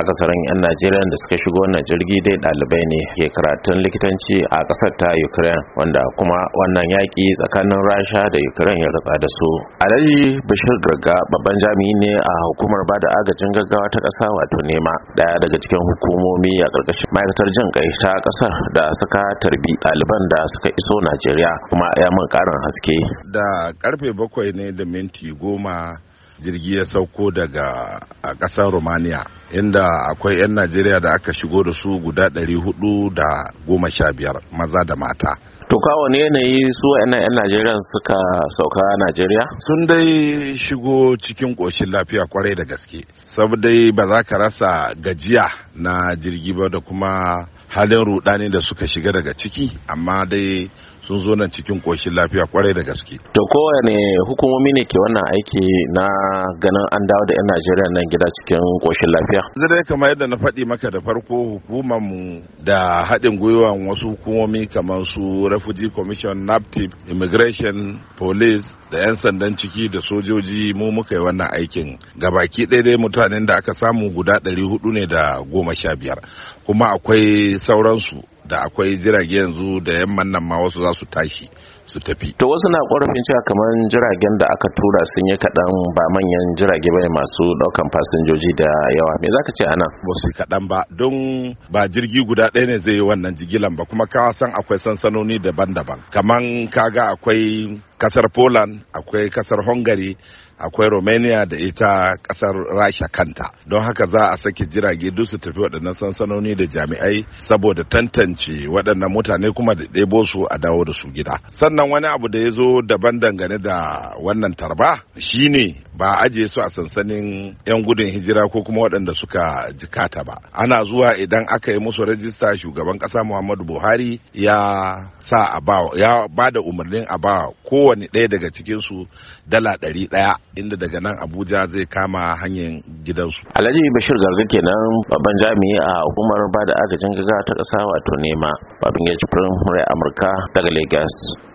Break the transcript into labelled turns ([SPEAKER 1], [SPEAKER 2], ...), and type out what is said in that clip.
[SPEAKER 1] akasarin 'yan Najeriya da suka shigo wannan jirgi dai ɗalibai ne ke karatun likitanci a ƙasar ta Ukraine, wanda kuma wannan yaƙi tsakanin Rasha da Ukraine ya ratsa da su. Alhaji Bashir Garga babban jami'i ne a hukumar bada agajin gaggawa ta ƙasa wato NEMA, daya daga cikin hukumomi a ƙarƙashin ma'aikatar jin kai ta ƙasar da suka tarbi ɗaliban da suka iso Najeriya, kuma ya mun ƙarin haske.
[SPEAKER 2] Da karfe 7:10 jirgi ya sauko daga ƙasar Romania, inda akwai 'yan Najeriya da aka shigo da su guda 415 maza da mata.
[SPEAKER 1] To kawo ne yanayi su wa'annan 'yan Najeriya suka sauka Najeriya?
[SPEAKER 2] Sun dai shigo cikin ƙoshin lafiya kwarai da gaske, saboda ba za ka rasa gajiya na jirgi ba da kuma halin rudani da suka shiga daga ciki, amma dai sun zo nan cikin ƙoshin lafiya kwarai da gaske.
[SPEAKER 1] To kowane hukumomi ne ke wannan aiki na ganin an dawo da 'yan Najeriya nan gida cikin ƙoshin lafiya?
[SPEAKER 2] Zai kamar yadda na faɗi maka da farko, hukumar mu da haɗin gwiwan wasu hukumomi kamar su Refugee Commission, NAPTIP, Immigration, Police da 'yan sandan ciki da sojoji, mu muka yi wannan aikin. Gabaki ɗaya dai mutanen da aka samu guda 415, kuma akwai sauransu da akwai jirage yanzu da yamman nan ma wasu za su tashi su tafi.
[SPEAKER 1] To wasu na korafin cewa kamar jiragen da aka tura sun yi kaɗan, ba manyan jirage bane masu ɗaukan fasinjoji da yawa. Me zaka ce anan?
[SPEAKER 2] Ba su kaɗan ba, don ba jirgi guda ɗaya ne zai yi wannan jigilan ba, kuma ka san akwai sansanoni daban-daban. Kaman kaga akwai kasar Poland, akwai kasar Hungary, akwai Romania da ita kasar Rasha kanta. Don haka za a sake jirage duk su tafi waɗannan sansanoni da jami'ai saboda tantance waɗannan mutane kuma da ɗebo su a dawo da su gida. Sannan wani abu da ya zo daban dangane da wannan tarba shine ba a ajiye su a sansanin 'yan gudun hijira ko kuma waɗanda suka jikata ba. Ana zuwa idan aka yi musu rajista, shugaban ƙasa Muhammadu Buhari ya ba da umarnin a ba kowane ɗaya daga cikinsu $100, inda daga nan Abuja zai kama hanyar gidansu.
[SPEAKER 1] Alhaji Bashir Garga kenan babban jami'i a hukumar bada agajin gaggawa ta ƙasa wato NEMA. Babin ya ci Amurka daga Lagos.